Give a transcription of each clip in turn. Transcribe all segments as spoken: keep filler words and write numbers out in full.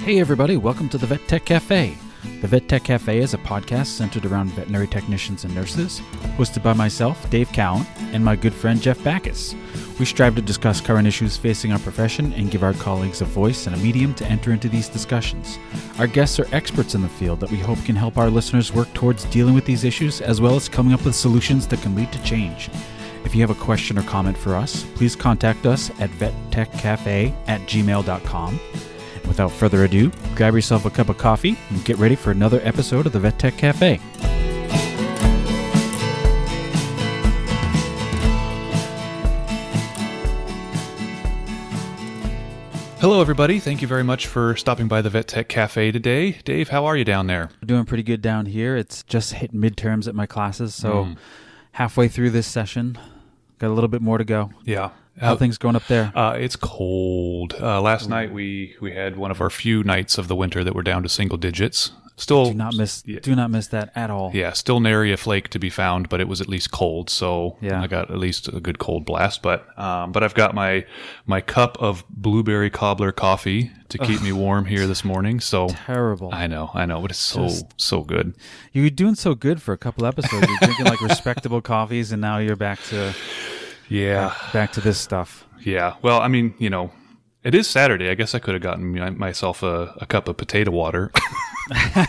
Hey everybody, welcome to the Vet Tech Cafe. The Vet Tech Cafe is a podcast centered around veterinary technicians and nurses, hosted by myself, Dave Cowan, and my good friend Jeff Backus. We strive to discuss current issues facing our profession and give our colleagues a voice and a medium to enter into these discussions. Our guests are experts in the field that we hope can help our listeners work towards dealing with these issues, as well as coming up with solutions that can lead to change. If you have a question or comment for us, please contact us at vettechcafe at gmail dot com. Without further ado, grab yourself a cup of coffee and get ready for another episode of the Vet Tech Cafe. Hello, everybody. Thank you very much for stopping by the Vet Tech Cafe today. Dave, how are you down there? Doing pretty good down here. It's just hit midterms at my classes, so mm. halfway through this session. Got a little bit more to go. Yeah. How are things going up there? Uh, it's cold. Uh, last Ooh. night we, we had one of our few nights of the winter that were down to single digits. Still, do not miss. Yeah, do not miss that at all. Yeah, still nary a flake to be found, but it was at least cold. So yeah. I got at least a good cold blast. But um, but I've got my my cup of blueberry cobbler coffee to keep me warm here this morning. So terrible. I know, I know, but it's so Just, so good. You were doing so good for a couple episodes. You're drinking like respectable coffees, and now you're back to. Yeah. Back to this stuff. Yeah. Well, I mean, you know, it is Saturday. I guess I could have gotten myself a, a cup of potato water. um,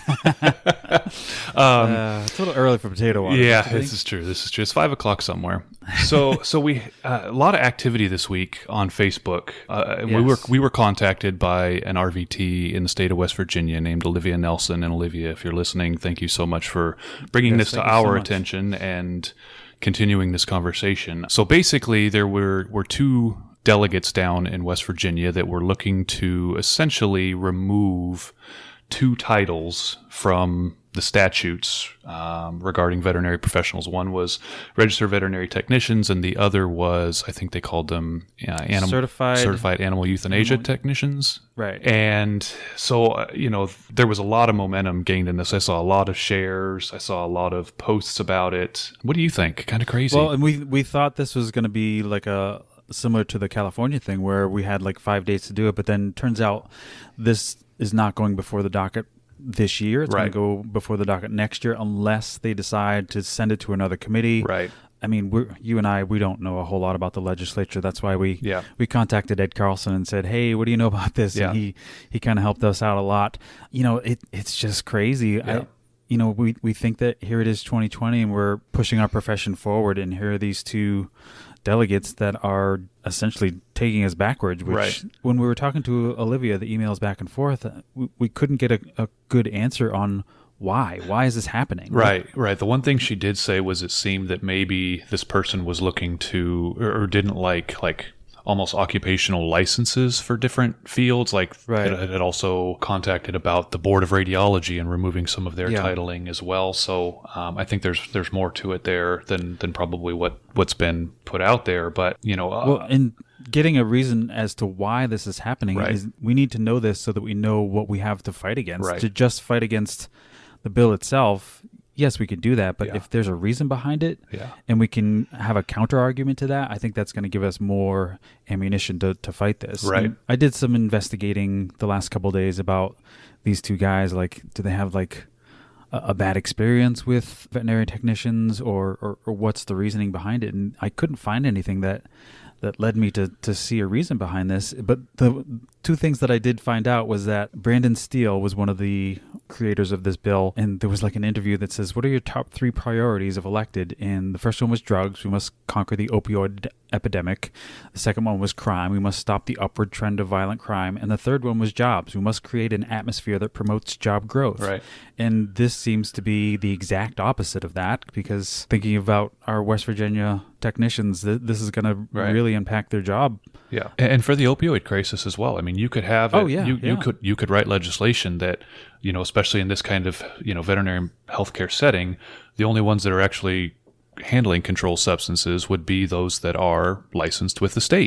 uh, it's a little early for potato water. Yeah, this is true. This is true. It's five o'clock somewhere. So, so we uh, a lot of activity this week on Facebook. Uh, yes. We were we were contacted by an R V T in the state of West Virginia named Olivia Nelson. And Olivia, if you're listening, thank you so much for bringing yes, this to our so attention and continuing this conversation. So basically, there were, were two delegates down in West Virginia that were looking to essentially remove two titles from the statutes um, regarding veterinary professionals. One was registered veterinary technicians, and the other was, I think they called them uh, animal, certified certified animal euthanasia animal, technicians. Right. And so, uh, you know, there was a lot of momentum gained in this. I saw a lot of shares. I saw a lot of posts about it. What do you think? Kind of crazy. Well, and we we thought this was going to be like a similar to the California thing where we had like five days to do it, but then turns out this is not going before the docket this year. It's right. going to go before the docket next year unless they decide to send it to another committee. Right. I mean, we're, you and I, we don't know a whole lot about the legislature. That's why we yeah. we contacted Ed Carlson and said, hey, what do you know about this? Yeah. And he, he kind of helped us out a lot. You know, it it's just crazy. Yeah. I, you know, we, we think that here it is twenty twenty and we're pushing our profession forward, and here are these two delegates that are essentially taking us backwards, which right. when we were talking to Olivia, the emails back and forth, we, we couldn't get a, a good answer on why. Why is this happening? Right, right. The one thing she did say was it seemed that maybe this person was looking to or, or didn't like like almost occupational licenses for different fields. Like right. it, it had also contacted about the Board of Radiology and removing some of their yeah. titling as well. So um, I think there's there's more to it there than than probably what what's been put out there. But you know, uh, well, and getting a reason as to why this is happening right. is we need to know this so that we know what we have to fight against. Right. To just fight against the bill itself, yes, we could do that, but yeah. if there's a reason behind it yeah. and we can have a counter argument to that, I think that's going to give us more ammunition to, to fight this. Right. And I did some investigating the last couple of days about these two guys. Like, do they have like a, a bad experience with veterinary technicians, or, or, or what's the reasoning behind it? And I couldn't find anything that that led me to, to see a reason behind this. But the two things that I did find out was that Brandon Steele was one of the creators of this bill, and there was like an interview that says, what are your top three priorities if elected? And the first one was drugs. We must conquer the opioid epidemic. The second one was crime. We must stop the upward trend of violent crime. And the third one was jobs. We must create an atmosphere that promotes job growth. Right. And this seems to be the exact opposite of that, because thinking about our West Virginia technicians, th- this is going to right. really impact their job. Yeah, and for the opioid crisis as well. I mean, you could have. Oh it, yeah, you, yeah. you could you could write legislation that, you know, especially in this kind of, you know, veterinary healthcare setting, the only ones that are actually handling controlled substances would be those that are licensed with the state.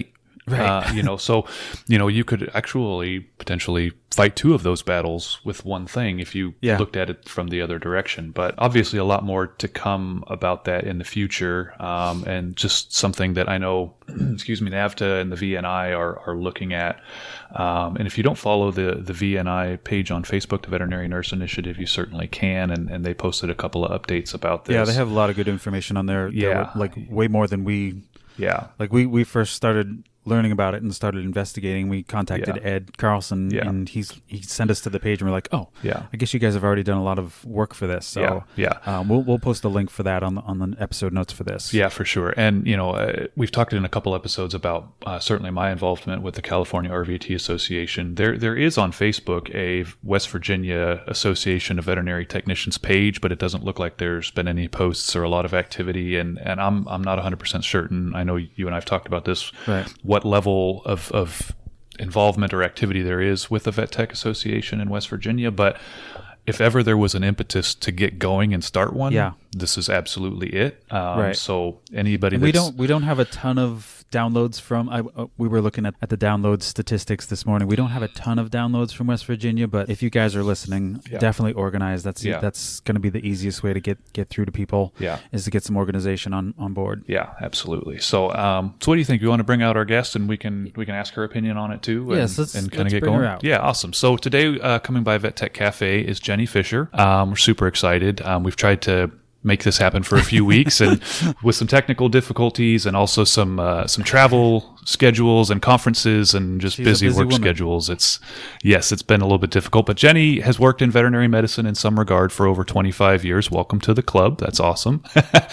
Right. Uh, you know, so, you know, you could actually potentially fight two of those battles with one thing if you yeah. looked at it from the other direction. But obviously a lot more to come about that in the future. Um, and just something that I know, excuse me, NAVTA and the V N I are, are looking at. Um, and if you don't follow the, the V N I page on Facebook, the Veterinary Nurse Initiative, you certainly can. And, and they posted a couple of updates about this. Yeah, they have a lot of good information on there. Yeah. Like way more than we... Yeah. Like we, we first started learning about it and started investigating. We contacted Yeah. Ed Carlson, Yeah. and he's he sent us to the page, and we're like, oh, yeah, I guess you guys have already done a lot of work for this. So yeah, yeah. Um, we'll we'll post a link for that on the, on the episode notes for this. Yeah, for sure. And you know, uh, we've talked in a couple episodes about uh, certainly my involvement with the California R V T Association. There there is on Facebook a West Virginia Association of Veterinary Technicians page, but it doesn't look like there's been any posts or a lot of activity. And and I'm I'm not one hundred percent certain. I know you and I've talked about this. Right. What level of, of involvement or activity there is with the Vet Tech Association in West Virginia, but if ever there was an impetus to get going and start one, yeah. this is absolutely it. Um, right. So anybody that's, we don't we don't have a ton of downloads from. I, uh, we were looking at, at the download statistics this morning. We don't have a ton of downloads from West Virginia, but if you guys are listening, yeah. definitely organize. That's yeah. that's going to be the easiest way to get, get through to people. Yeah. is to get some organization on, on board. Yeah, absolutely. So, um, so what do you think? You want to bring out our guest and we can we can ask her opinion on it too? And, yes, let's, and kind of let's get bring going. her out. Yeah, awesome. So today, uh, coming by Vet Tech Cafe is Jenny Fisher. Um, we're super excited. Um, we've tried to make this happen for a few weeks, and with some technical difficulties and also some uh, some travel schedules and conferences and just busy, busy work woman. schedules. It's yes, it's been a little bit difficult. But Jenny has worked in veterinary medicine in some regard for over twenty-five years. Welcome to the club. That's awesome.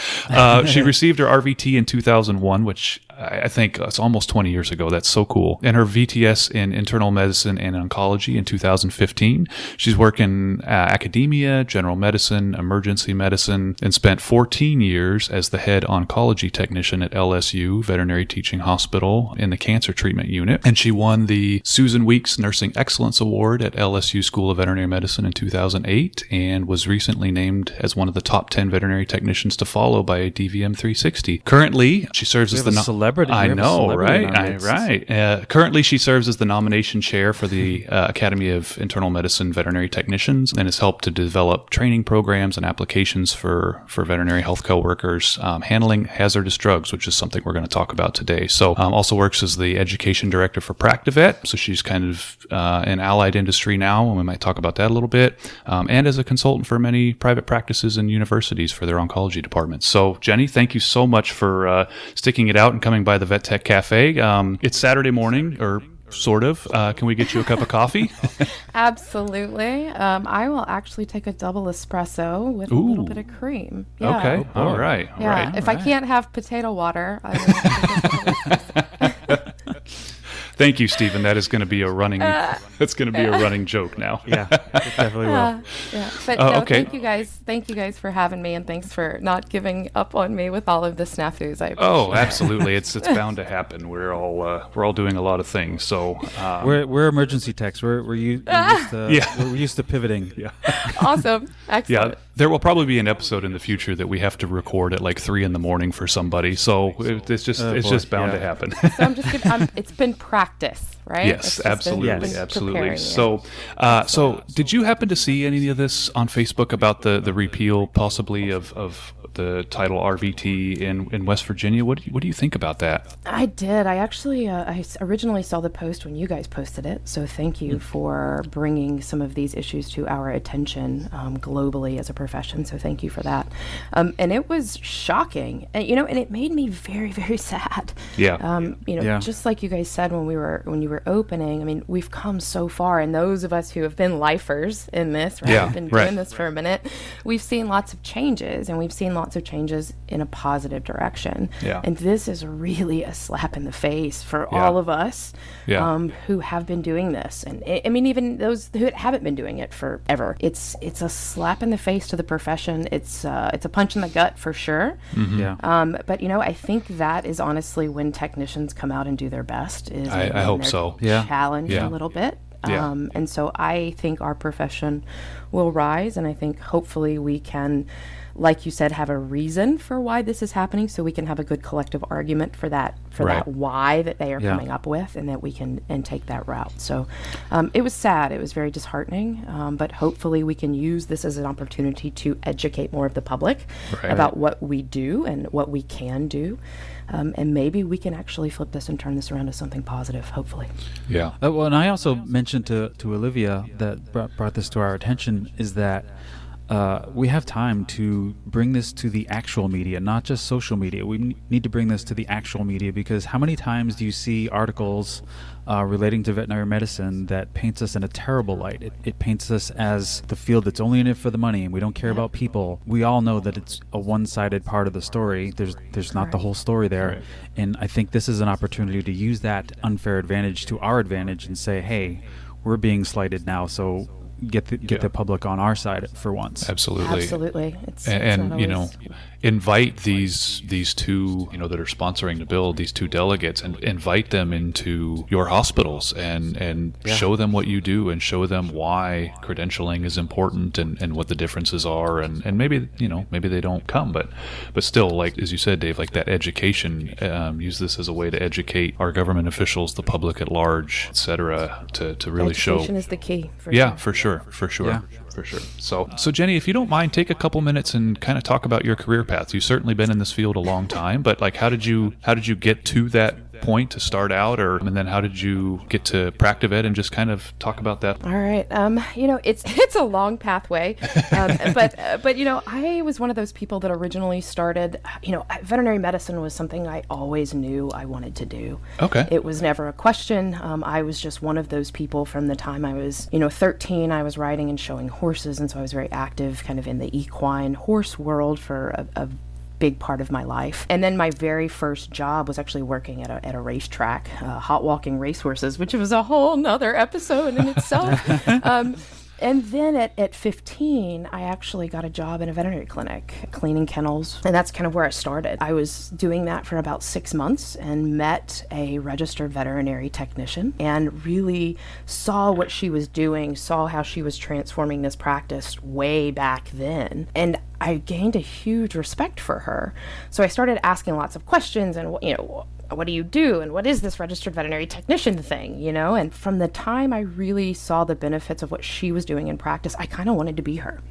uh, she received her R V T in two thousand one, which I think it's almost twenty years ago. That's so cool. And her V T S in internal medicine and oncology in two thousand fifteen. She's worked in uh, academia, general medicine, emergency medicine, and spent fourteen years as the head oncology technician at L S U, Veterinary Teaching Hospital, in the cancer treatment unit. And she won the Susan Weeks Nursing Excellence Award at L S U School of Veterinary Medicine in two thousand eight, and was recently named as one of the top ten veterinary technicians to follow by D V M three sixty. Currently, she serves we as have the a celebrity. I we have know, a celebrity right? I, right. Uh, currently, she serves as the nomination chair for the uh, Academy of Internal Medicine Veterinary Technicians, and has helped to develop training programs and applications for, for veterinary healthcare workers um, handling hazardous drugs, which is something we're going to talk about today. So, um, also works as the education director for Practivet. So she's kind of uh, in allied industry now, and we might talk about that a little bit. Um, and as a consultant for many private practices and universities for their oncology departments. So, Jenny, thank you so much for uh, sticking it out and coming by the Vet Tech Cafe. Um, it's Saturday morning, or sort of. Uh, can we get you a cup of coffee? Absolutely. Um, I will actually take a double espresso with Ooh. a little bit of cream. Yeah. Okay. Oh, all right. All Yeah. right. If All I right. can't have potato water, I will take a double espresso. Thank you, Stephen. That is going to be a running. That's going to be a running joke now. Yeah, it definitely will. Uh, yeah. But Uh, no, okay. thank you guys. Thank you guys for having me, and thanks for not giving up on me with all of the snafus. I appreciate Oh, it. absolutely. It's it's bound to happen. We're all uh, we're all doing a lot of things. So um, We're we're emergency techs. We're we're, u- we're used to Yeah. we're used to pivoting. yeah. Awesome. Yeah, Excellent. there will probably be an episode in the future that we have to record at like three in the morning for somebody. So it, it's just Oh, it's boy. just bound Yeah. to happen. So I'm just giving, I'm, it's been practice, right? It's Yes, just been- absolutely, Yes. been absolutely. preparing you. So, uh, so did you happen to see any of this on Facebook about the, the repeal, possibly of, of the title R V T in, in West Virginia? What do you, what do you think about that? I did. I actually, uh, I s- originally saw the post when you guys posted it. So thank you for bringing some of these issues to our attention um, globally as a profession. So thank you for that. Um, and it was shocking, and, you know, and it made me very, very sad. Yeah. Um, you know, Yeah. just like you guys said when we were when you were opening. I mean, we've come so far, and those of us who have been lifers in this, right, Yeah, have been right. doing this for a minute, we've seen lots of changes, and we've seen lots of changes in a positive direction. Yeah. And this is really a slap in the face for Yeah. all of us Yeah. um, who have been doing this. And I I mean, even those who haven't been doing it forever. It's it's a slap in the face to the profession. It's uh, it's a punch in the gut for sure. Mm-hmm. Yeah. Um, but, you know, I think that is honestly when technicians come out and do their best. Is I- I when hope they're so. Yeah. challenged Yeah. a little bit. Yeah. Um, and so I think our profession will rise, and I think hopefully we can like you said, have a reason for why this is happening, so we can have a good collective argument for that, for Right. that why that they are Yeah. coming up with, and that we can and take that route. So um, it was sad. It was very disheartening, um, but hopefully we can use this as an opportunity to educate more of the public Right. about what we do and what we can do. Um, and maybe we can actually flip this and turn this around to something positive, hopefully. Yeah. Uh, well, and I also mentioned to, to Olivia that brought, brought this to our attention is that uh, we have time to bring this to the actual media, not just social media. We n- need to bring this to the actual media, because how many times do you see articles uh, relating to veterinary medicine that paints us in a terrible light? It, it paints us as the field that's only in it for the money, and we don't care about people. We all know that it's a one-sided part of the story. There's there's not the whole story there. Right. And I think this is an opportunity to use that unfair advantage to our advantage and say, hey, we're being slighted now, so get the, get Yeah. the public on our side for once. Absolutely. Absolutely. It's, And, it's and not you know, always- invite these these two, you know, that are sponsoring the bill, these two delegates, and invite them into your hospitals and and Yeah. show them what you do and show them why credentialing is important and, and what the differences are, and, and maybe you know maybe they don't come, but but still, like as you said, Dave, like that education, um, use this as a way to educate our government officials, the public at large, et cetera, to to really show. Education is the key. For Yeah, sure. for sure, for sure, Yeah. for sure. So, so Jenny, if you don't mind, take a couple minutes and kind of talk about your career path. You've certainly been in this field a long time, but like, how did you how did you get to that point to start out, or and then how did you get to Practivet, and just kind of talk about that? All right. Um, you know, it's it's a long pathway, um, but uh, but you know, I was one of those people that originally started. You know, veterinary medicine was something I always knew I wanted to do. Okay. It was never a question. Um, I was just one of those people from the time I was, you know, thirteen. I was riding and showing horses, and so I was very active, kind of in the equine horse world for a, a big part of my life. And then my very first job was actually working at a, at a racetrack, uh, hot walking racehorses, which was a whole nother episode in itself. um, and then at, at fifteen, I actually got a job in a veterinary clinic, cleaning kennels. And that's kind of where I started. I was doing that for about six months and met a registered veterinary technician and really saw what she was doing, saw how she was transforming this practice way back then. And I gained a huge respect for her. So I started asking lots of questions and, you know, what do you do? And what is this registered veterinary technician thing, you know? And from the time I really saw the benefits of what she was doing in practice, I kind of wanted to be her.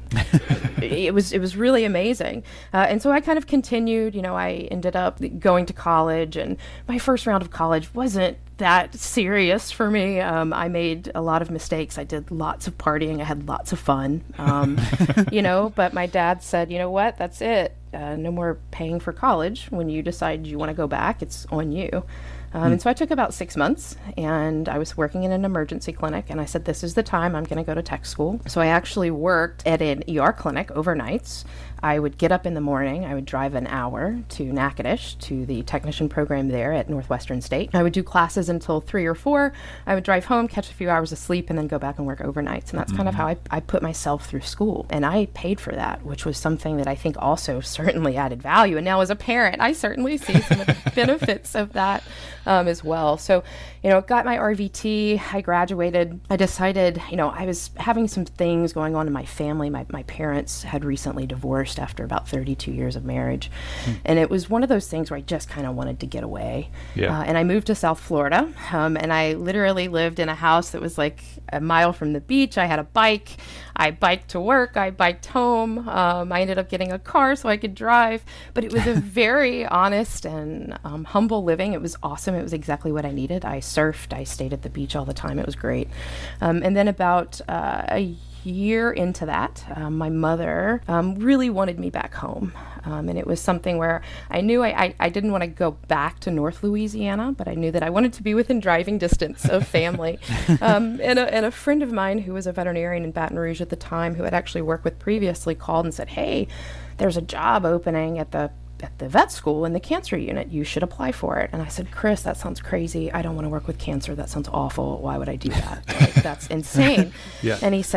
it was it was really amazing. Uh, and so I kind of continued, you know, I ended up going to college, and my first round of college wasn't that serious for me. Um, I made a lot of mistakes. I did lots of partying. I had lots of fun, um, you know, but my dad said, you know what, that's it. Uh, no more paying for college. When you decide you want to go back, it's on you. Um, mm. And so I took about six months and I was working in an emergency clinic, and I said, this is the time I'm going to go to tech school. So I actually worked at an E R clinic overnights. I would get up in the morning, I would drive an hour to Natchitoches, to the technician program there at Northwestern State. I would do classes until three or four. I would drive home, catch a few hours of sleep, and then go back and work overnights. And that's mm-hmm. kind of how I, I put myself through school. And I paid for that, which was something that I think also certainly added value. And now as a parent, I certainly see some of the benefits of that um, as well. So, you know, got my R V T, I graduated. I decided, you know, I was having some things going on in my family. My, my parents had recently divorced after about thirty-two years of marriage. Hmm. And it was one of those things where I just kind of wanted to get away. Yeah. Uh, and I moved to South Florida, um, and I literally lived in a house that was like a mile from the beach. I had a bike. I biked to work. I biked home. Um, I ended up getting a car so I could drive. But it was a very honest and um, humble living. It was awesome. It was exactly what I needed. I surfed. I stayed at the beach all the time. It was great. Um, and then about uh, a year into that, um, my mother um, really wanted me back home. Um, and it was something where I knew I, I, I didn't want to go back to North Louisiana, but I knew that I wanted to be within driving distance of family. um, and, a, and a friend of mine who was a veterinarian in Baton Rouge at the time, who had actually worked with previously, called and said, hey, there's a job opening at the at the vet school in the cancer unit. You should apply for it. And I said, Chris, that sounds crazy. I don't want to work with cancer. That sounds awful. Why would I do that? Like, that's insane. Yeah. And he said,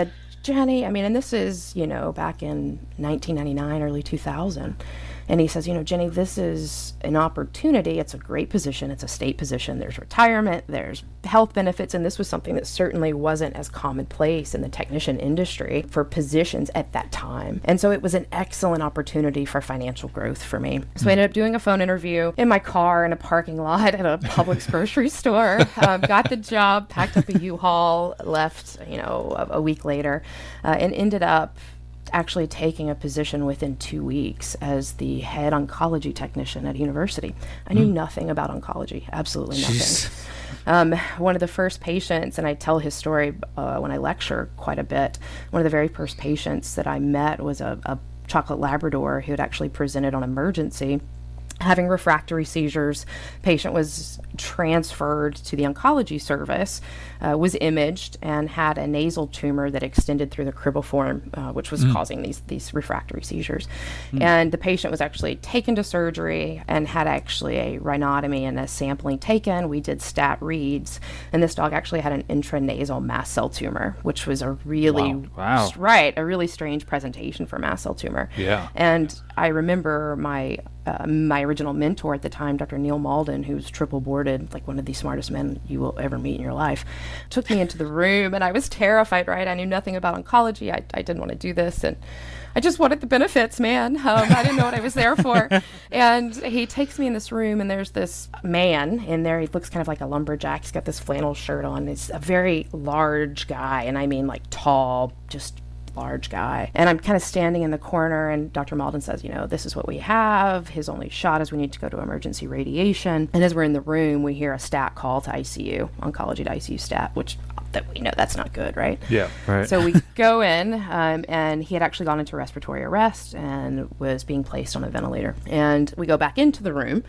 Jenny, I mean, and this is, you know, back in nineteen ninety-nine, early two thousand. And he says, you know, Jenny, this is an opportunity. It's a great position. It's a state position. There's retirement. There's health benefits. And this was something that certainly wasn't as commonplace in the technician industry for positions at that time. And so it was an excellent opportunity for financial growth for me. So I ended up doing a phone interview in my car in a parking lot at a Publix grocery store. Um, got the job, packed up a U-Haul, left, you know, a, a week later, uh, and ended up actually taking a position within two weeks as the head oncology technician at a university. I knew mm. nothing about oncology, absolutely nothing. Um, one of the first patients, and I tell his story uh, when I lecture quite a bit, one of the very first patients that I met was a, a chocolate Labrador who had actually presented on emergency having refractory seizures. Patient was transferred to the oncology service, uh, was imaged, and had a nasal tumor that extended through the cribriform, uh, which was mm. causing these these refractory seizures. Mm. And the patient was actually taken to surgery and had actually a rhinotomy and a sampling taken. We did stat reads, and this dog actually had an intranasal mast cell tumor, which was a really wow. Wow. right, a really strange presentation for mast cell tumor. Yeah. And I remember my Uh, my original mentor at the time, Doctor Neil Malden, who's triple boarded, like one of the smartest men you will ever meet in your life, took me into the room, and I was terrified, right? I knew nothing about oncology. I, I didn't want to do this, and I just wanted the benefits, man. Um, I didn't know what I was there for. And he takes me in this room, and there's this man in there. He looks kind of like a lumberjack. He's got this flannel shirt on. He's a very large guy, and I mean like tall, just large guy. And I'm kind of standing in the corner, and Doctor Malden says, you know, this is what we have. His only shot is we need to go to emergency radiation. And as we're in the room, we hear a stat call to I C U, oncology to I C U stat, which that we know that's not good, right? Yeah, right. So we go in, um, and he had actually gone into respiratory arrest and was being placed on a ventilator. And we go back into the room,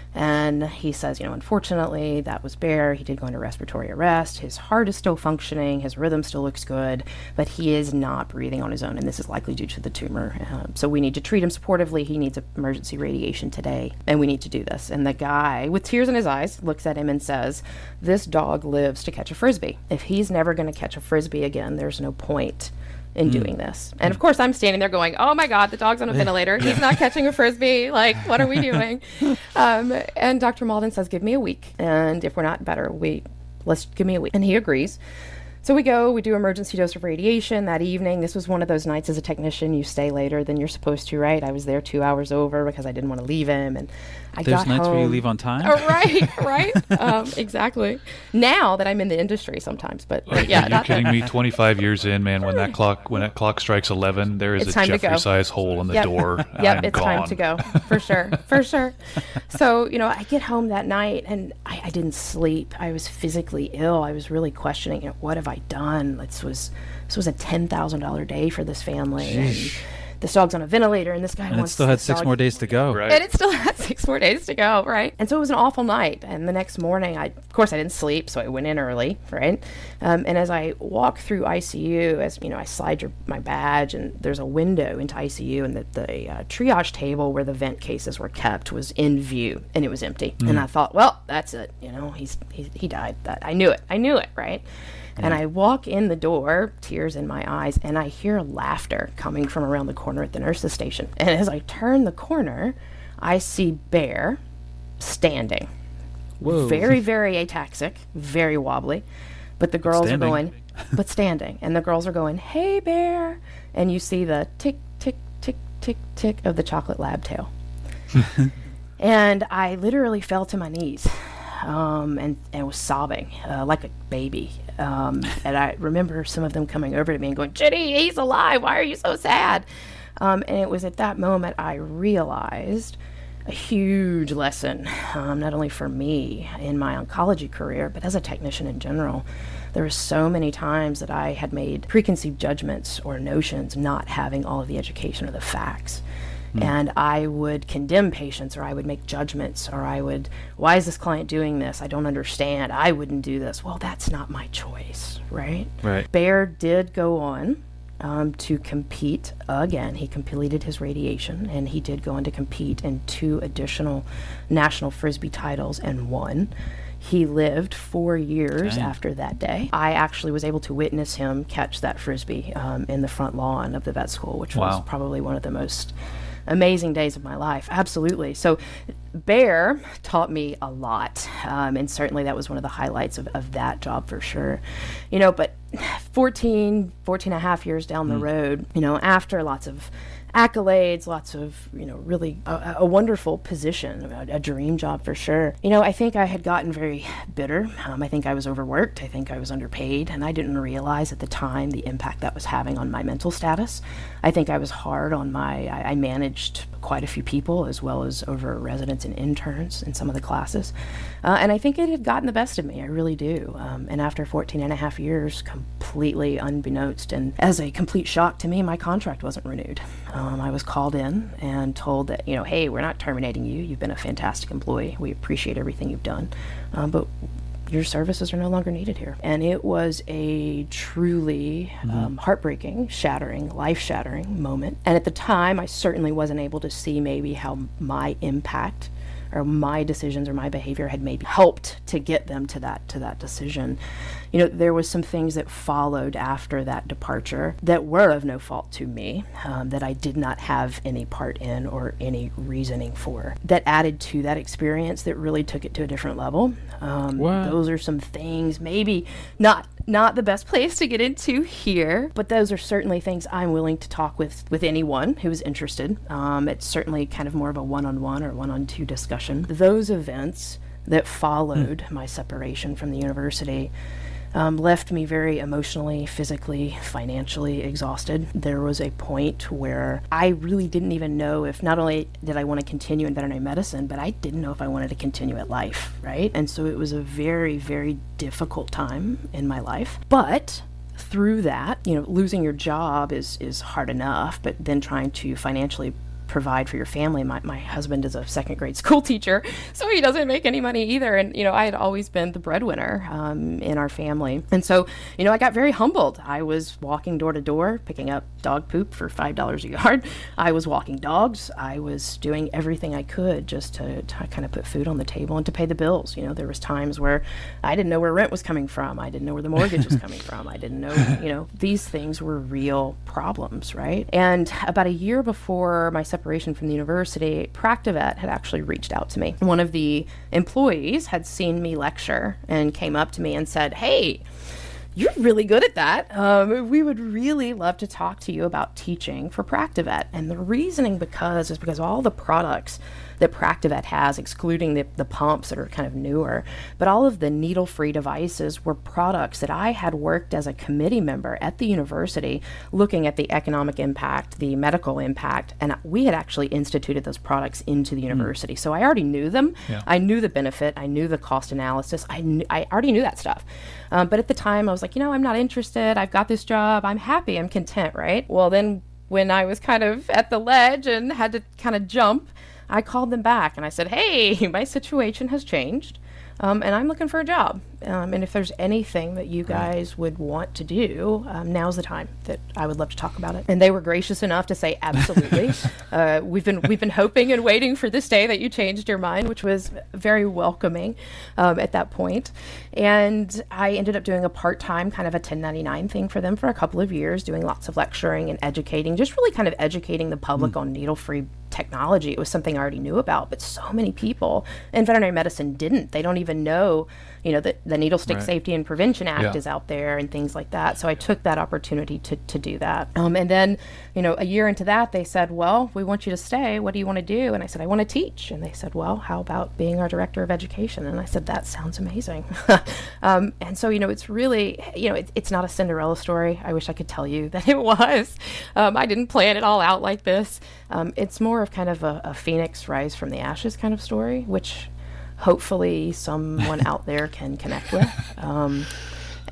and he says, you know, unfortunately, that was Bear. He did go into respiratory arrest. His heart is still functioning. His rhythm still looks good, but he is not breathing on his own, and this is likely due to the tumor. Um, so we need to treat him supportively. He needs emergency radiation today, and we need to do this. And the guy, with tears in his eyes, looks at him and says, this dog lives to catch a Frisbee. If he's never going to catch a Frisbee again, there's no point in mm. doing this. And of course I'm standing there going, oh my God, the dog's on a ventilator. He's not catching a Frisbee. Like, what are we doing? Um, and Doctor Malden says, give me a week. And if we're not better, we let's give me a week. And he agrees. So we go, we do emergency dose of radiation that evening. This was one of those nights as a technician, you stay later than you're supposed to, right? I was there two hours over because I didn't want to leave him. And I There's got nights home. where you leave on time? Oh, right, right. um, exactly. Now that I'm in the industry sometimes, but, but yeah. Are you kidding me? twenty-five years in, man, when that clock when that clock strikes eleven, there is it's a Jeffrey-sized hole in the yep. door. Yep, I'm it's gone. time to go, for sure, for sure. So, you know, I get home that night, and I, I didn't sleep. I was physically ill. I was really questioning, you know, what have I done? This was this was a ten thousand dollars day for this family. Sheesh. And this dog's on a ventilator, and this guy and wants it still had this six dog. more days to go. Right. And it still had six more days to go, right? And so it was an awful night. And the next morning, I, of course, I didn't sleep, so I went in early, right? Um, and as I walk through I C U, as you know, I slide your, my badge, and there's a window into I C U, and the, the uh, triage table where the vent cases were kept was in view, and it was empty. Mm. And I thought, well, that's it. You know, he's he, he died. That I knew it. I knew it, right? And I walk in the door, tears in my eyes, and I hear laughter coming from around the corner at the nurse's station. And as I turn the corner, I see Bear standing. Whoa. Very, very ataxic, very wobbly. But the girls standing. are going, but standing. And the girls are going, hey, Bear. And you see the tick, tick, tick, tick, tick of the chocolate lab tail. And I literally fell to my knees. Um, and, and was sobbing uh, like a baby. Um, and I remember some of them coming over to me and going, Jenny, he's alive. Why are you so sad? Um, and it was at that moment I realized a huge lesson, um, not only for me in my oncology career, but as a technician in general. There were so many times that I had made preconceived judgments or notions, not having all of the education or the facts. And I would condemn patients, or I would make judgments, or I would, why is this client doing this? I don't understand. I wouldn't do this. Well, that's not my choice, right? Right. Bear did go on um, to compete again. He completed his radiation, and he did go on to compete in two additional national Frisbee titles and won. He lived four years Dang. after that day. I actually was able to witness him catch that Frisbee um, in the front lawn of the vet school, which Wow. was probably one of the most amazing days of my life. Absolutely. So Bear taught me a lot. Um, and certainly that was one of the highlights of, of that job for sure. You know, but fourteen, fourteen and a half years down the mm. road, you know, after lots of accolades, lots of, you know, really a, a wonderful position, a, a dream job for sure. You know, I think I had gotten very bitter. Um, I think I was overworked. I think I was underpaid. And I didn't realize at the time the impact that was having on my mental status. I think I was hard on my, I, I managed quite a few people as well as over residents and interns in some of the classes. Uh, and I think it had gotten the best of me. I really do. Um, and after fourteen and a half years, completely unbeknownst and as a complete shock to me, my contract wasn't renewed. Um, I was called in and told that, you know, hey, we're not terminating you. You've been a fantastic employee. We appreciate everything you've done. Um, but your services are no longer needed here. And it was a truly mm-hmm. um, heartbreaking, shattering, life-shattering moment. And at the time, I certainly wasn't able to see maybe how my impact or my decisions or my behavior had maybe helped to get them to that to that decision. You know, there was some things that followed after that departure that were of no fault to me, um, that I did not have any part in or any reasoning for, that added to that experience that really took it to a different level. Um, those are some things, maybe not not the best place to get into here, but those are certainly things I'm willing to talk with, with anyone who's interested. Um, it's certainly kind of more of a one-on-one or one-on-two discussion. Those events that followed mm. my separation from the university Um, left me very emotionally, physically, financially exhausted. There was a point where I really didn't even know if not only did I want to continue in veterinary medicine, but I didn't know if I wanted to continue at life, right? And so it was a very, very difficult time in my life. But through that, you know, losing your job is, is hard enough, but then trying to financially provide for your family. My, my husband is a second grade school teacher, so he doesn't make any money either. And, you know, I had always been the breadwinner um, in our family. And so, you know, I got very humbled. I was walking door to door, picking up dog poop for five dollars a yard. I was walking dogs. I was doing everything I could just to, to kind of put food on the table and to pay the bills. You know, there was times where I didn't know where rent was coming from. I didn't know where the mortgage was coming from. I didn't know, you know, these things were real problems, right? And about a year before my separation from the university, Practivet had actually reached out to me. One of the employees had seen me lecture and came up to me and said, hey, you're really good at that. Um, we would really love to talk to you about teaching for Practivet. And the reasoning because is because all the products that Practivet has, excluding the, the pumps that are kind of newer, but all of the needle-free devices were products that I had worked as a committee member at the university looking at the economic impact, the medical impact, and we had actually instituted those products into the university. Mm. So I already knew them. Yeah. I knew the benefit. I knew the cost analysis. I, knew, I already knew that stuff. Um, but at the time, I was like, you know, I'm not interested. I've got this job. I'm happy. I'm content, right? Well, then when I was kind of at the ledge and had to kind of jump, I called them back and I said, hey, my situation has changed. Um, and I'm looking for a job. Um, and if there's anything that you guys would want to do, um, now's the time that I would love to talk about it. And they were gracious enough to say, absolutely. uh, we've been we've been hoping and waiting for this day that you changed your mind, which was very welcoming um, at that point. And I ended up doing a part-time kind of a ten ninety-nine thing for them for a couple of years, doing lots of lecturing and educating, just really kind of educating the public mm. on needle-free technology. It was something I already knew about, but so many people in veterinary medicine didn't. They don't even know, you know, that the Needle Stick right. Safety and Prevention Act yeah. is out there and things like that. So I took that opportunity to, to do that. Um, and then, you know, a year into that, they said, well, we want you to stay. What do you want to do? And I said, I want to teach. And they said, well, how about being our director of education? And I said, that sounds amazing. um, and so, you know, it's really, you know, it, it's not a Cinderella story. I wish I could tell you that it was. Um, I didn't plan it all out like this. Um, it's more of kind of a, a phoenix rise from the ashes kind of story, which hopefully someone out there can connect with. Um,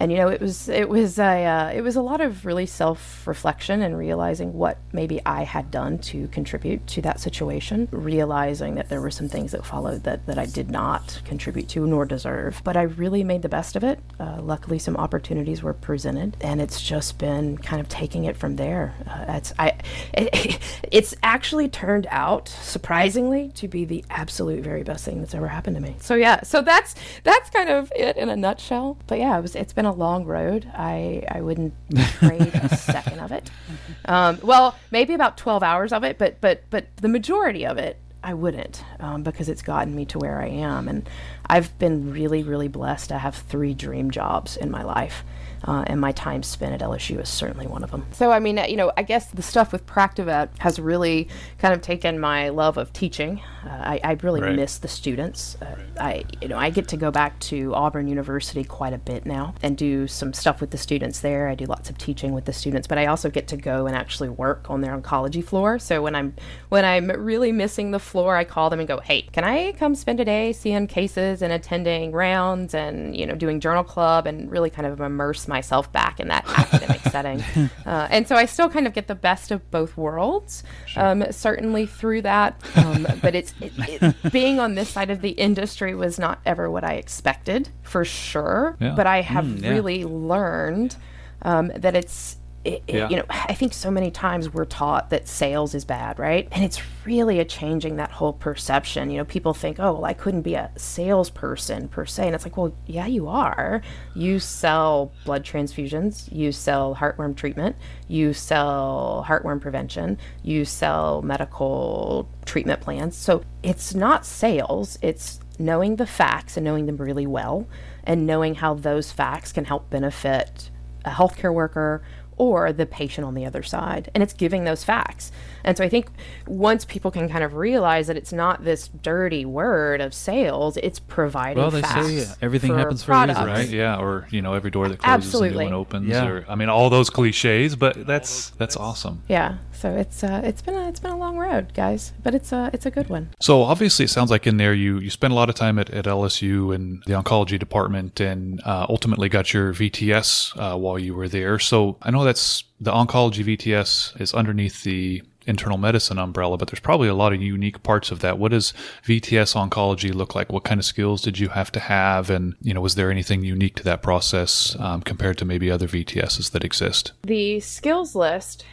And, you know, it was it was a, uh, it was a lot of really self-reflection and realizing what maybe I had done to contribute to that situation, realizing that there were some things that followed that, that I did not contribute to nor deserve. But I really made the best of it. Uh, luckily, some opportunities were presented, and it's just been kind of taking it from there. Uh, it's, I, it, it's actually turned out, surprisingly, to be the absolute very best thing that's ever happened to me. So, yeah, so that's that's kind of it in a nutshell. But, yeah, it was, it's been a long road. I, I wouldn't trade a second of it. Um, well, maybe about twelve hours of it, but but but the majority of it, I wouldn't, um, because it's gotten me to where I am. And I've been really, really blessed to have three dream jobs in my life. Uh, and my time spent at L S U is certainly one of them. So, I mean, you know, I guess the stuff with Practivet has really kind of taken my love of teaching. Uh, I, I really right. miss the students. Uh, I, you know, I get to go back to Auburn University quite a bit now and do some stuff with the students there. I do lots of teaching with the students, but I also get to go and actually work on their oncology floor. So when I'm when I'm really missing the floor, I call them and go, hey, can I come spend a day seeing cases and attending rounds and, you know, doing journal club and really kind of immerse myself back in that academic setting. Uh, and so I still kind of get the best of both worlds, sure. um, certainly through that. Um, but it's it, it, being on this side of the industry was not ever what I expected, for sure. Yeah. But I have mm, yeah. really learned um, that it's, It, it, yeah. you know, I think so many times we're taught that sales is bad, right? And it's really a changing that whole perception. You know, people think, oh, well, I couldn't be a salesperson per se. And it's like, well, yeah, you are. You sell blood transfusions. You sell heartworm treatment. You sell heartworm prevention. You sell medical treatment plans. So it's not sales. It's knowing the facts and knowing them really well and knowing how those facts can help benefit a healthcare worker or the patient on the other side. And it's giving those facts. And so I think once people can kind of realize that it's not this dirty word of sales, it's providing well, they facts. Say everything for happens for products. a reason, right? Yeah, or, you know, every door that closes, Absolutely. a new one opens. Yeah. Or, I mean, all those cliches, but that's that's awesome. Yeah. So it's uh, it's been a, it's been a long road, guys, but it's a it's a good one. So obviously, it sounds like in there you you spent a lot of time at, at L S U and the oncology department, and uh, ultimately got your V T S uh, while you were there. So I know that's the oncology V T S is underneath the internal medicine umbrella, but there's probably a lot of unique parts of that. What does V T S oncology look like? What kind of skills did you have to have? And, you know, was there anything unique to that process um, compared to maybe other V T Ss that exist? The skills list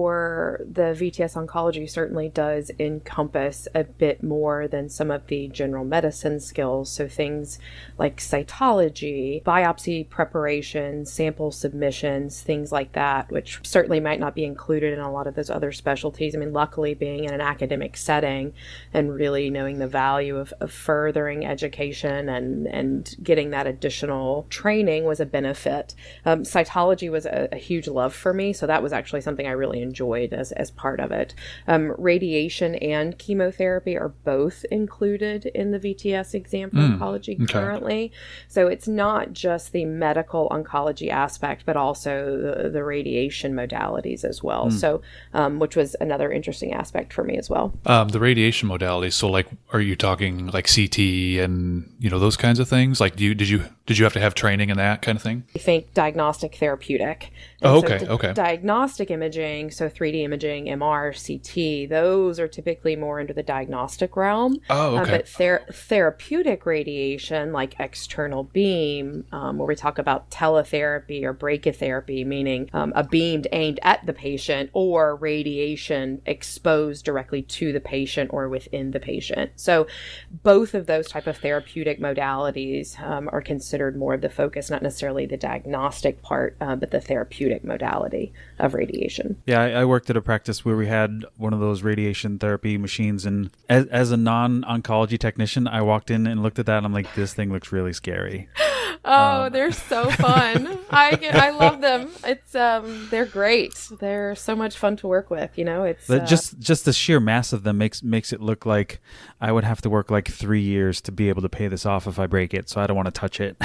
for the V T S oncology certainly does encompass a bit more than some of the general medicine skills. So things like cytology, biopsy preparation, sample submissions, things like that, which certainly might not be included in a lot of those other specialties. I mean, luckily being in an academic setting and really knowing the value of, of furthering education and, and getting that additional training was a benefit. Um, cytology was a, a huge love for me. So that was actually something I really enjoyed as, as part of it. Um, radiation and chemotherapy are both included in the V T S exam for mm, oncology okay. currently. So it's not just the medical oncology aspect, but also the, the radiation modalities as well. Mm. So, um, which was another interesting aspect for me as well. Um, the radiation modalities. So like, are you talking like C T and, you know, those kinds of things? Like, do you, did you, did you have to have training in that kind of thing? I think diagnostic therapeutic. And oh, okay. So okay. Diagnostic imaging, so three D imaging, M R, C T, those are typically more into the diagnostic realm. Oh, okay. Um, but ther- therapeutic radiation, like external beam, um, where we talk about teletherapy or brachytherapy, meaning um, a beam aimed at the patient or radiation exposed directly to the patient or within the patient. So both of those type of therapeutic modalities um, are considered more of the focus, not necessarily the diagnostic part, uh, but the therapeutic modality of radiation. Yeah, I, I worked at a practice where we had one of those radiation therapy machines, and as, as a non-oncology technician, I walked in and looked at that, and I'm like, this thing looks really scary. Oh, um, they're so fun. I get, I love them. It's um, they're great. They're so much fun to work with. You know, it's uh, just just the sheer mass of them makes makes it look like I would have to work like three years to be able to pay this off if I break it. So I don't want to touch it.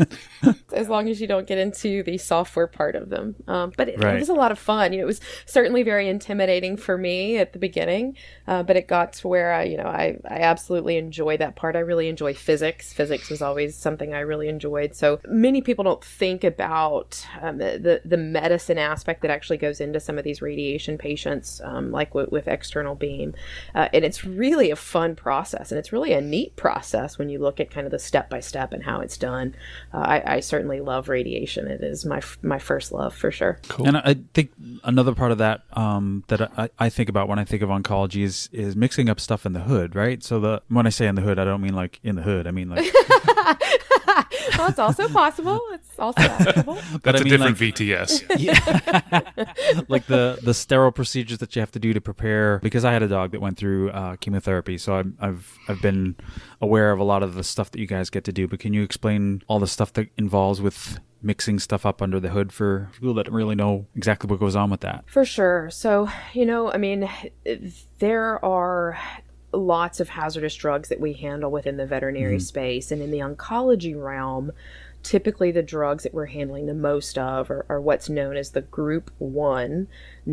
As long as you don't get into the software part of them. Um, but it, right. it was a lot of fun. You know, it was certainly very intimidating for me at the beginning, uh, but it got to where I, you know, I I absolutely enjoy that part. I really enjoy physics. Physics was always something I really enjoyed. opioids. So many people don't think about um, the, the medicine aspect that actually goes into some of these radiation patients, um, like w- with external beam. Uh, and it's really a fun process, and it's really a neat process when you look at kind of the step-by-step and how it's done. Uh, I, I certainly love radiation. It is my my first love, for sure. Cool. And I think another part of that um, that I, I think about when I think of oncology is, is mixing up stuff in the hood, right? So the when I say in the hood, I don't mean like in the hood. I mean like... Well, it's also possible. It's also actionable. That's I a mean, different like, V T S. Yeah. Like the, the sterile procedures that you have to do to prepare. Because I had a dog that went through uh, chemotherapy, so I'm, I've I've been aware of a lot of the stuff that you guys get to do. But can you explain all the stuff that involves with mixing stuff up under the hood for people that don't really know exactly what goes on with that? For sure. So, you know, I mean, there are lots of hazardous drugs that we handle within the veterinary mm-hmm. space. And in the oncology realm, typically the drugs that we're handling the most of are, are what's known as the Group one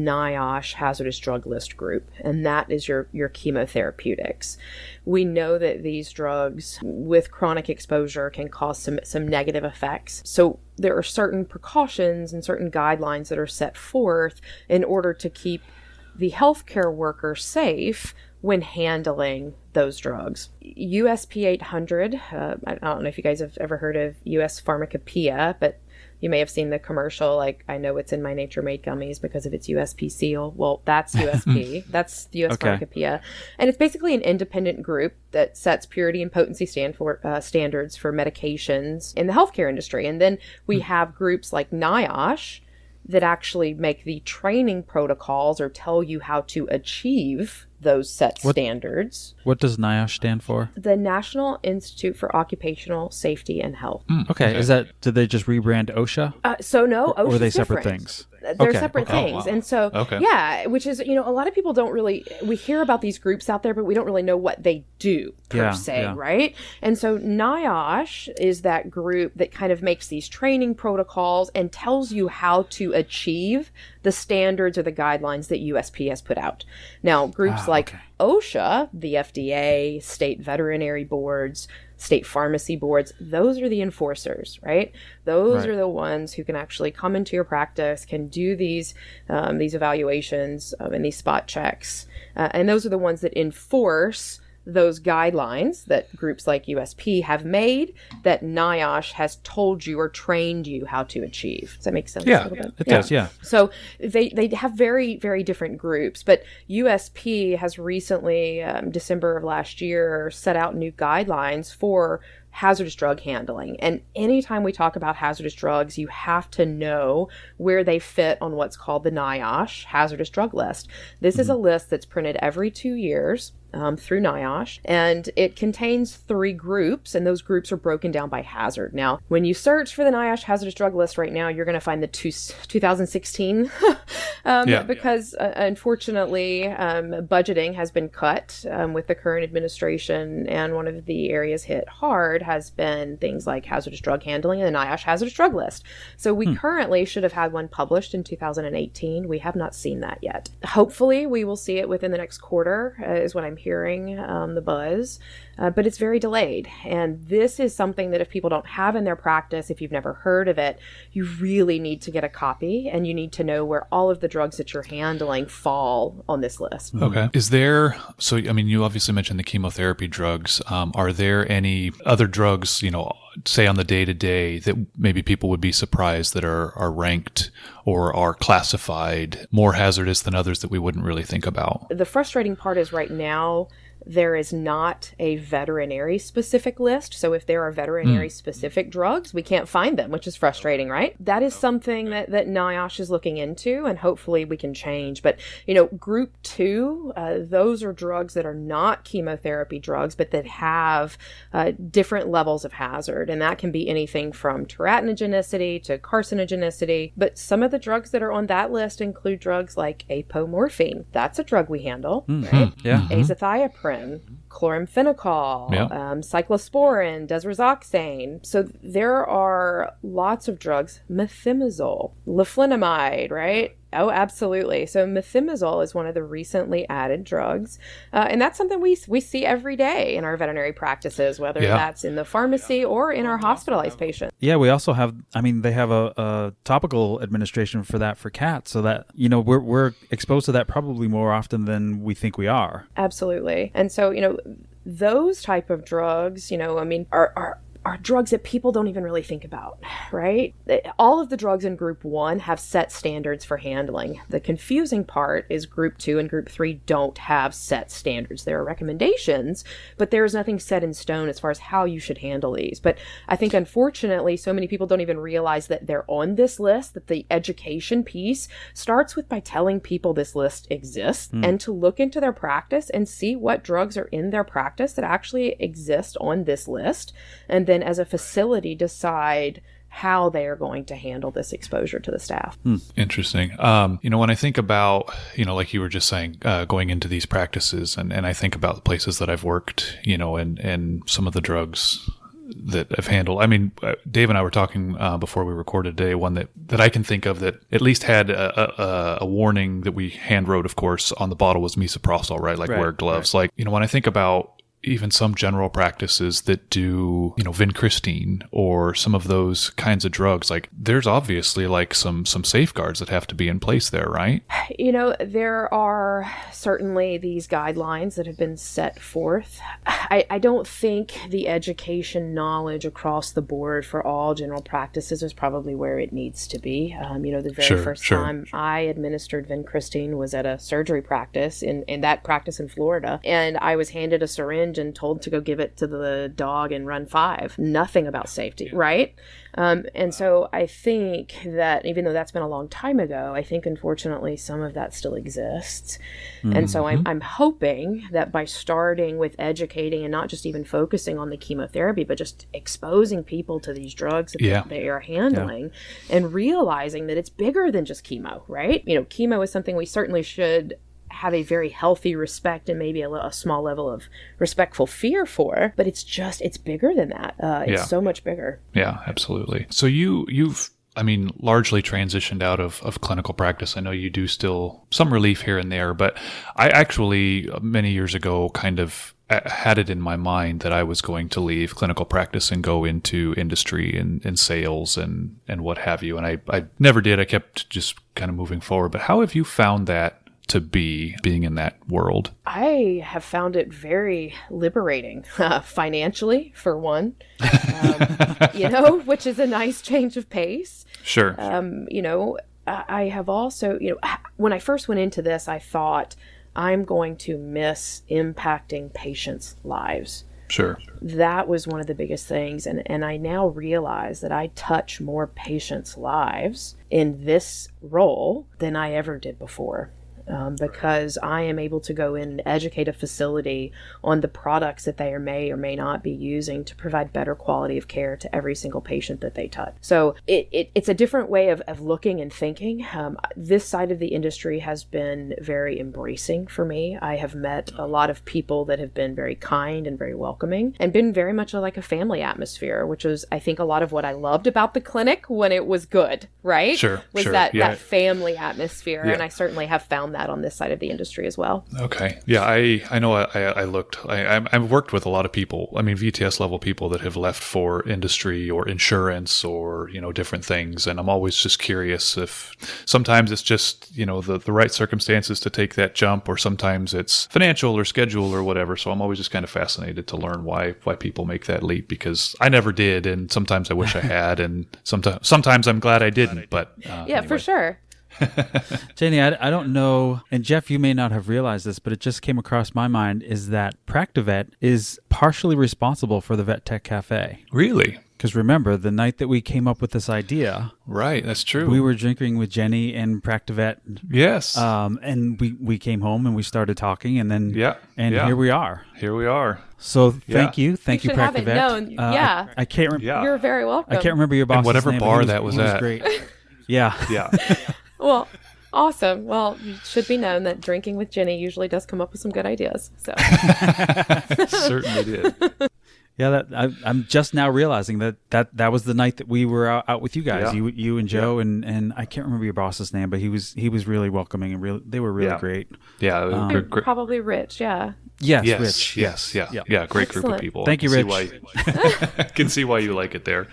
NIOSH hazardous drug list group. And that is your, your chemotherapeutics. We know that these drugs with chronic exposure can cause some, some negative effects. So there are certain precautions and certain guidelines that are set forth in order to keep the healthcare worker safe when handling those drugs. U S P eight hundred, uh, I don't know if you guys have ever heard of U S Pharmacopoeia, but you may have seen the commercial, like, I know it's in my Nature Made gummies because of its U S P seal. Well, that's U S P. That's the U S Okay. Pharmacopoeia. And it's basically an independent group that sets purity and potency stand for, uh, standards for medications in the healthcare industry. And then we have groups like NIOSH that actually make the training protocols or tell you how to achieve those set what, standards. What does NIOSH stand for? The National Institute for Occupational Safety and Health. Mm, okay. okay. Is that, did they just rebrand OSHA? Uh, so no, OSHA. Or were they separate things? They're okay. separate okay. things. Oh, wow. And so, okay. yeah, which is, you know, a lot of people don't really, we hear about these groups out there, but we don't really know what they do per yeah, se, yeah. right? And so NIOSH is that group that kind of makes these training protocols and tells you how to achieve the standards or the guidelines that U S P has put out. Now, groups ah, like okay. OSHA, the F D A, state veterinary boards, state pharmacy boards, those are the enforcers, right? Those right. are the ones who can actually come into your practice, can do these um, these evaluations um, and these spot checks. Uh, and those are the ones that enforce those guidelines that groups like U S P have made that NIOSH has told you or trained you how to achieve. Does that make sense? Yeah, a little bit? It yeah. does, yeah. So they, they have very, very different groups, but U S P has recently, um, December of last year, set out new guidelines for hazardous drug handling. And anytime we talk about hazardous drugs, you have to know where they fit on what's called the NIOSH hazardous drug list. This mm-hmm. is a list that's printed every two years. Um, through NIOSH, and it contains three groups, and those groups are broken down by hazard. Now, when you search for the NIOSH hazardous drug list right now, you're going to find the two, twenty sixteen um, yeah, because yeah. Uh, unfortunately um, budgeting has been cut um, with the current administration, and one of the areas hit hard has been things like hazardous drug handling and the NIOSH hazardous drug list. So we hmm. currently should have had one published in two thousand eighteen. We have not seen that yet. Hopefully we will see it within the next quarter, uh, is what I'm hearing um, the buzz, uh, but it's very delayed. And this is something that if people don't have in their practice, if you've never heard of it, you really need to get a copy, and you need to know where all of the drugs that you're handling fall on this list. Okay. Is there, so, I mean, you obviously mentioned the chemotherapy drugs. Um, are there any other drugs, you know, say on the day-to-day that maybe people would be surprised that are, are ranked or are classified more hazardous than others that we wouldn't really think about? The frustrating part is right now, there is not a veterinary specific list. So if there are veterinary mm. specific drugs, we can't find them, which is frustrating, right? That is something that, that NIOSH is looking into, and hopefully we can change. But, you know, group two, uh, those are drugs that are not chemotherapy drugs, but that have uh, different levels of hazard. And that can be anything from teratogenicity to carcinogenicity. But some of the drugs that are on that list include drugs like apomorphine. That's a drug we handle, mm-hmm. right? Yeah. Mm-hmm. Azathioprine, chloramphenicol, yep. um, cyclosporin, desrazoxane. So there are lots of drugs, methimazole, leflunomide, right? Oh, absolutely. So methimazole is one of the recently added drugs. Uh, and that's something we we see every day in our veterinary practices, whether yeah. that's in the pharmacy or in our hospitalized patients. Yeah, we also have, I mean, they have a, a topical administration for that for cats. So that, you know, we're, we're exposed to that probably more often than we think we are. Absolutely. And so, you know, those type of drugs, you know, I mean, are, are are drugs that people don't even really think about, right? All of the drugs in group one have set standards for handling. The confusing part is group two and group three don't have set standards. There are recommendations, but there is nothing set in stone as far as how you should handle these. But I think, unfortunately, so many people don't even realize that they're on this list, that the education piece starts with by telling people this list exists mm. and to look into their practice and see what drugs are in their practice that actually exist on this list. And then as a facility decide how they are going to handle this exposure to the staff. Hmm. Interesting. Um, you know, when I think about, you know, like you were just saying, uh, going into these practices and, and I think about the places that I've worked, you know, and, and some of the drugs that I've handled. I mean, uh, Dave and I were talking uh, before we recorded today, one that, that I can think of that at least had a, a, a warning that we hand wrote, of course, on the bottle was misoprostol, right? Like right, wear gloves. Right. Like, you know, when I think about even some general practices that do, you know, vincristine or some of those kinds of drugs, like there's obviously like some some safeguards that have to be in place there, right? You know, there are certainly these guidelines that have been set forth. I, I don't think the education knowledge across the board for all general practices is probably where it needs to be. Um, you know, the very sure, first sure. time I administered vincristine was at a surgery practice in, in that practice in Florida. And I was handed a syringe and told to go give it to the dog and run five. Nothing about safety, right? Um, and so I think that even though that's been a long time ago, I think unfortunately some of that still exists. Mm-hmm. And so I'm, I'm hoping that by starting with educating and not just even focusing on the chemotherapy, but just exposing people to these drugs that yeah. they are handling yeah. and realizing that it's bigger than just chemo, right? You know, chemo is something we certainly should have a very healthy respect and maybe a, a small level of respectful fear for, but it's just, it's bigger than that. Uh, it's yeah. so much bigger. Yeah, absolutely. So you, you've, I mean, largely transitioned out of, of clinical practice. I know you do still some relief here and there, but I actually many years ago kind of had it in my mind that I was going to leave clinical practice and go into industry and, and sales and, and what have you. And I, I never did. I kept just kind of moving forward. But how have you found that to be being in that world? I have found it very liberating, uh, financially, for one, um, you know, which is a nice change of pace. Sure. Um, you know, I have also, you know, when I first went into this, I thought I'm going to miss impacting patients' lives. Sure. That was one of the biggest things. And, and I now realize that I touch more patients' lives in this role than I ever did before. Um, because I am able to go in and educate a facility on the products that they may or may not be using to provide better quality of care to every single patient that they touch. So it, it, it's a different way of, of looking and thinking. Um, this side of the industry has been very embracing for me. I have met a lot of people that have been very kind and very welcoming and been very much like a family atmosphere, which was, I think, a lot of what I loved about the clinic when it was good, right? Sure, was sure. that, yeah. that family atmosphere. Yeah. And I certainly have found that on this side of the industry as well. Okay. Yeah, I, I know I, I looked, I, I've worked with a lot of people, I mean, V T S level people that have left for industry or insurance or, you know, different things. And I'm always just curious if sometimes it's just, you know, the, the right circumstances to take that jump, or sometimes it's financial or schedule or whatever. So I'm always just kind of fascinated to learn why, why people make that leap, because I never did. And sometimes I wish I had. And sometimes, sometimes I'm glad I didn't, but uh, yeah, anyway. For sure. Janie, I, I don't know, and Jeff, you may not have realized this, but it just came across my mind, is that Practivet is partially responsible for the Vet Tech Cafe. Really? Because remember, the night that we came up with this idea... Right, that's true. We were drinking with Jenny and Practivet. Yes. Um, and we, we came home and we started talking, and then... Yeah. And yeah. here we are. Here we are. So thank yeah. you. Thank you, you, should Practivet. Have it known. Uh, yeah. I, I can't remember. Yeah. You're very welcome. I can't remember your boss's and whatever name, bar was, that was he at. Was great. Yeah. Yeah. Well... Awesome. Well, it should be known that drinking with Jenny usually does come up with some good ideas. So certainly did. Yeah, that I, I'm just now realizing that, that that was the night that we were out, out with you guys, Yeah. you you and Joe, Yeah. and, and I can't remember your boss's name, but he was he was really welcoming and really they were really Yeah. great. Yeah. Um, gr- gr- Probably Rich, yeah. Yes, yes, Rich. yes, yeah, Yeah. yeah, Great group of Excellent. people. Thank you, I can Rich. see why- I can see why you like it there.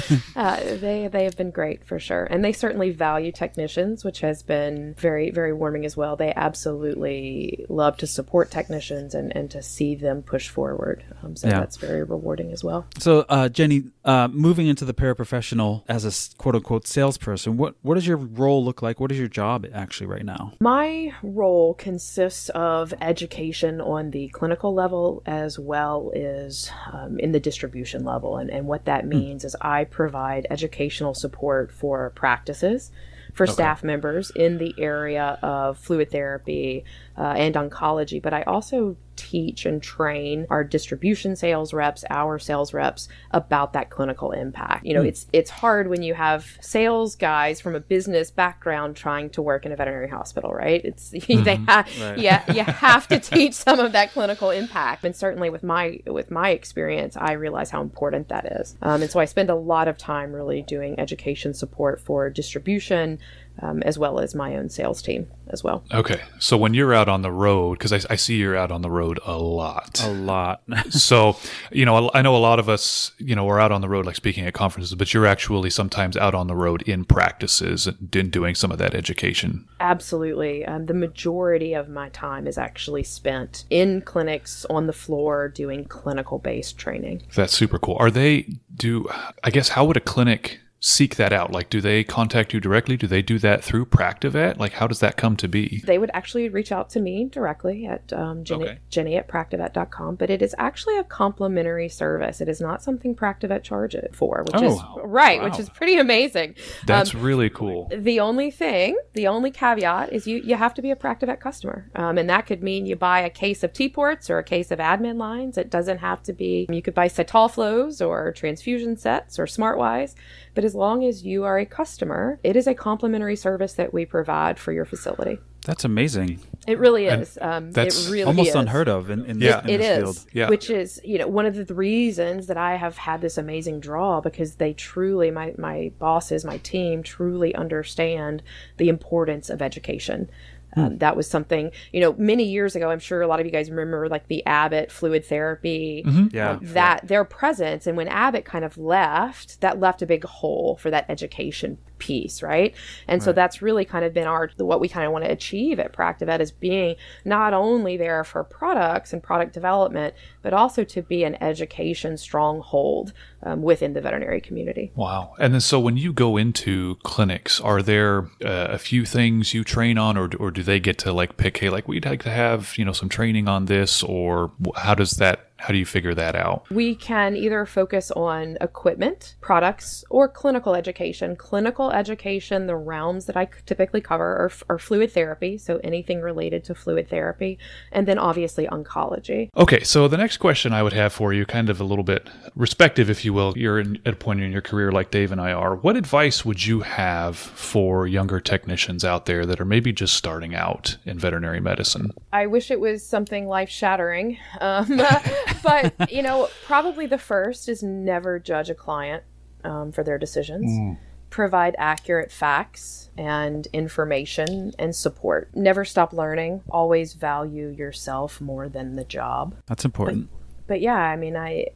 Uh, they they have been great for sure, and they certainly value technicians, which has been very very warming as well. They absolutely love to support technicians and, and to see them push forward. Um, so Yeah. that's very rewarding as well. So, uh, Jenny, uh, moving into the paraprofessional as a s- quote unquote salesperson, what what does your role look like? What is your job actually right now? My role consists of education on the clinical level as well as um, in the distribution level. And, and what that means is I provide educational support for practices, for staff members in the area of fluid therapy uh, and oncology. But I also teach and train our distribution sales reps, our sales reps about that clinical impact. You know, it's it's hard when you have sales guys from a business background trying to work in a veterinary hospital, right? It's they ha- Right. yeah, you have to teach some of that clinical impact. And certainly with my with my experience, I realize how important that is. Um, and so I spend a lot of time really doing education support for distribution, um, as well as my own sales team as well. Okay, so when you're out on the road, because I, I see you're out on the road a lot. A lot. So, you know, I know a lot of us, you know, we're out on the road, like speaking at conferences, but you're actually sometimes out on the road in practices and in doing some of that education. Absolutely. Um, the majority of my time is actually spent in clinics on the floor doing clinical-based training. That's super cool. Are they, do, I guess, how would a clinic seek that out? Like, do they contact you directly? Do they do that through Practivet? Like, how does that come to be? They would actually reach out to me directly at um, Jenny, Okay. Jenny at Practivet dot com, but it is actually a complimentary service. It is not something Practivet charges for, which Oh, is right, wow. which is pretty amazing. That's Um, really cool. The only thing, the only caveat is you, you have to be a Practivet customer. Um, and that could mean you buy a case of T-ports or a case of admin lines. It doesn't have to be, you could buy Cytal flows or transfusion sets or SmartWise. But as long as you are a customer, it is a complimentary service that we provide for your facility. That's amazing. It really And is. Um, that's it really Almost is. unheard of in, in, Yeah. this, in It this is, field. Yeah. which is, you know, one of the reasons that I have had this amazing draw, because they truly, my, my bosses, my team truly understand the importance of education. Um, that was something, you know, many years ago, I'm sure a lot of you guys remember like the Abbott fluid therapy, Yeah. um, that their presence. And when Abbott kind of left, that left a big hole for that education piece, right? And so that's really kind of been our, what we kind of want to achieve at Practivet is being not only there for products and product development, but also to be an education stronghold um, within the veterinary community. Wow. And then so when you go into clinics, are there uh, a few things you train on, or, or do they get to like pick, hey, like we'd like to have, you know, some training on this, or wh- how does that, how do you figure that out? We can either focus on equipment, products, or clinical education. Clinical education, the realms that I typically cover are, are fluid therapy, so anything related to fluid therapy, and then obviously oncology. Okay, so the next question I would have for you, kind of a little bit respective, if you will, you're in, at a point in your career like Dave and I are. What advice would you have for younger technicians out there that are maybe just starting out in veterinary medicine? I wish it was something life-shattering, um, but, you know, probably the first is never judge a client um, for their decisions. Provide accurate facts and information and support. Never stop learning. Always value yourself more than the job. That's important. But yeah, I mean, I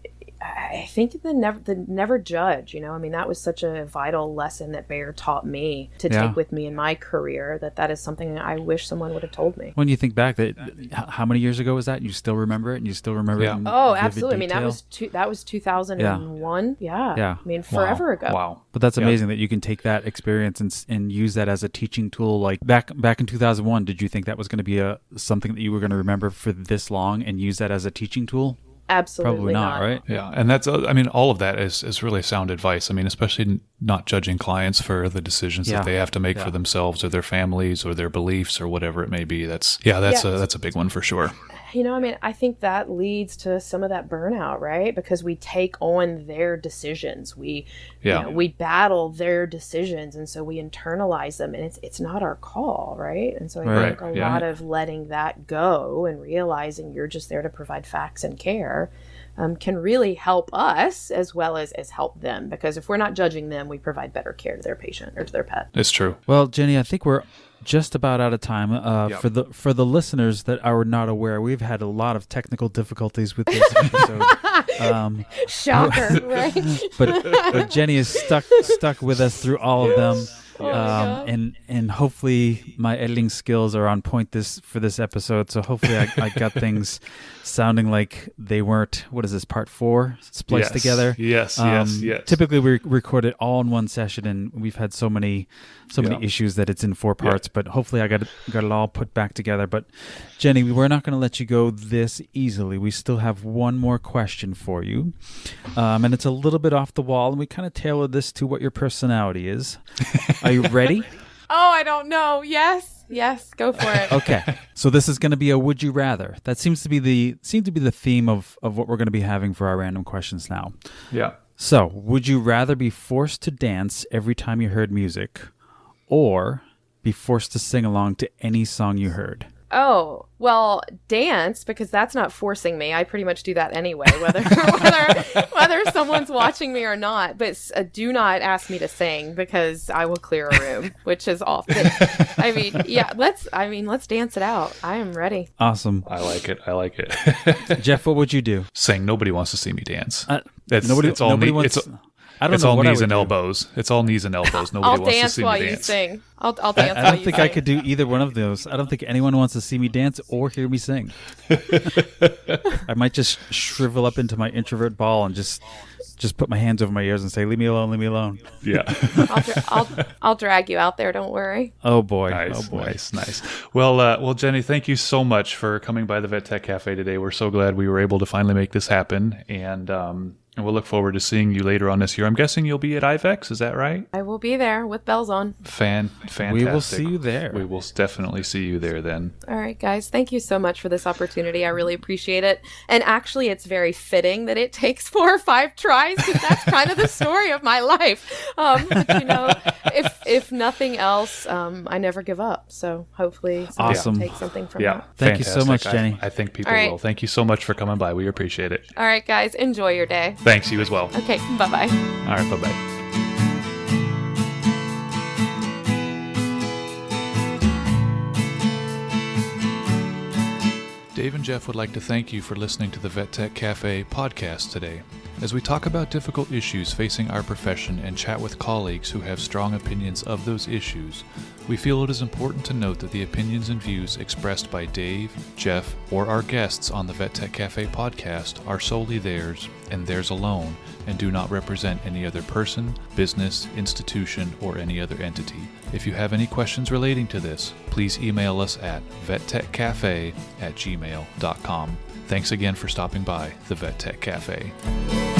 I think the never the never judge, you know, I mean, that was such a vital lesson that Bayer taught me to Yeah. take with me in my career, that that is something I wish someone would have told me. When you think back, that h- how many years ago was that? You still remember it, and you still remember Yeah. it. in Oh, vivid absolutely. I mean, that detail? was two, that was two thousand one. Yeah. Yeah. I mean, forever ago. Wow. But that's Yeah. amazing that you can take that experience and s- and use that as a teaching tool. Like back back in two thousand one, did you think that was going to be a something that you were going to remember for this long and use that as a teaching tool? Absolutely Probably not, right? Yeah, and that's, uh, I mean, all of that is, is really sound advice. I mean, especially n- not judging clients for the decisions Yeah. that they have to make Yeah. for themselves or their families or their beliefs or whatever it may be. That's, yeah, that's Yeah. a, that's a big one for sure. You know, I mean, I think that leads to some of that burnout, right? Because we take on their decisions. We, Yeah. you know, we battle their decisions, and so we internalize them, and it's it's not our call, right? And so I Right. think a Yeah. lot of letting that go and realizing you're just there to provide facts and care um, can really help us as well as, as help them. Because if we're not judging them, we provide better care to their patient or to their pet. It's true. Well, Jenny, I think we're just about out of time. Uh, yep. For the for the listeners that are not aware, we've had a lot of technical difficulties with this episode. Um, Shocker, right? but but Jenny is stuck stuck with us through all of them. Oh um, and and hopefully my editing skills are on point this for this episode. So hopefully I, I got things sounding like they weren't. What is this, part four spliced yes. together? Yes, um, yes, yes. Typically we record it all in one session, and we've had so many so many yeah. issues that it's in four parts. Yeah. But hopefully I got it, got it all put back together. But Jenny, we're not going to let you go this easily. We still have one more question for you, um, and it's a little bit off the wall, and we kind of tailored this to what your personality is. Are you ready? Oh, I don't know. Yes. Yes. Go for it. Okay. So this is going to be a would you rather. That seems to be the seem to be the theme of, of what we're going to be having for our random questions now. Yeah. So, would you rather be forced to dance every time you heard music, or be forced to sing along to any song you heard? Oh, well, dance, because that's not forcing me. I pretty much do that anyway, whether whether whether someone's watching me or not. But uh, do not ask me to sing, because I will clear a room, which is off. But, I mean, yeah, let's. I mean, let's dance it out. I am ready. Awesome. I like it. I like it. Jeff, what would you do? Sing. Nobody wants to see me dance. Uh, it's, nobody. It's all nobody knee, wants. it's, I don't it's know all what knees I would and do. elbows. It's all knees and elbows. Nobody I'll wants dance to see while me you dance. sing. I'll I'll dance. I, I while don't you think sing. I could do either one of those. I don't think anyone wants to see me dance or hear me sing. I might just shrivel up into my introvert ball and just just put my hands over my ears and say, "Leave me alone, leave me alone." Yeah. I'll, dra- I'll I'll drag you out there. Don't worry. Oh boy! Nice, oh boy! nice, nice. Well, uh, well, Jenny, thank you so much for coming by the Vet Tech Cafe today. We're so glad we were able to finally make this happen, and um, and we'll look forward to seeing you later on this year. I'm guessing you'll be at I VEX, is that right? I will be there with bells on. Fan, fantastic. We will see you there. We will definitely see you there then. All right, guys. Thank you so much for this opportunity. I really appreciate it. And actually, it's very fitting that it takes four or five tries, because that's kind of the story of my life. Um, but, you know, if if nothing else, um, I never give up. So hopefully somebody Awesome. will take something from Yeah, that. Thank you so much, fantastic. Jenny. I, I think people All right. will. Thank you so much for coming by. We appreciate it. All right, guys. Enjoy your day. Thanks, you as well. Okay. Bye-bye. All right, bye-bye. Dave and Jeff would like to thank you for listening to the Vet Tech Cafe podcast today. As we talk about difficult issues facing our profession and chat with colleagues who have strong opinions of those issues, we feel it is important to note that the opinions and views expressed by Dave, Jeff, or our guests on the Vet Tech Cafe podcast are solely theirs and theirs alone, and do not represent any other person, business, institution, or any other entity. If you have any questions relating to this, please email us at vettechcafe at gmail dot com. Thanks again for stopping by the Vet Tech Cafe.